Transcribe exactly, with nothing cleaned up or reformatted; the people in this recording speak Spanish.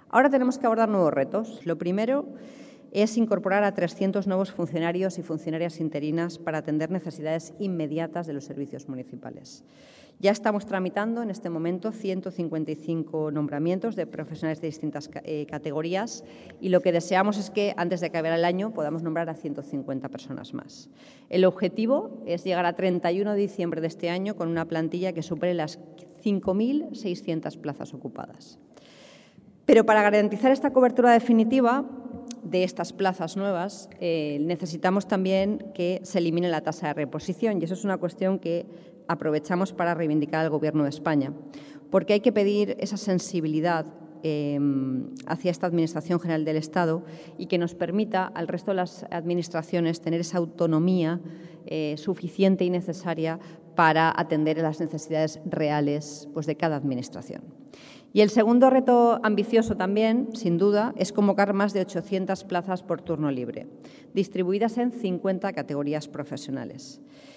Ahora tenemos que abordar nuevos retos. Lo primero es incorporar a trescientos nuevos funcionarios y funcionarias interinas para atender necesidades inmediatas de los servicios municipales. Ya estamos tramitando en este momento ciento cincuenta y cinco nombramientos de profesionales de distintas eh, categorías y lo que deseamos es que antes de acabar el año podamos nombrar a ciento cincuenta personas más. El objetivo es llegar a treinta y uno de diciembre de este año con una plantilla que supere las cinco mil seiscientas plazas ocupadas. Pero para garantizar esta cobertura definitiva de estas plazas nuevas, eh, necesitamos también que se elimine la tasa de reposición y eso es una cuestión que aprovechamos para reivindicar al Gobierno de España, porque hay que pedir esa sensibilidad eh, hacia esta Administración General del Estado y que nos permita al resto de las administraciones tener esa autonomía eh, suficiente y necesaria para atender las necesidades reales pues, de cada administración. Y el segundo reto ambicioso también, sin duda, es convocar más de ochocientas plazas por turno libre, distribuidas en cincuenta categorías profesionales.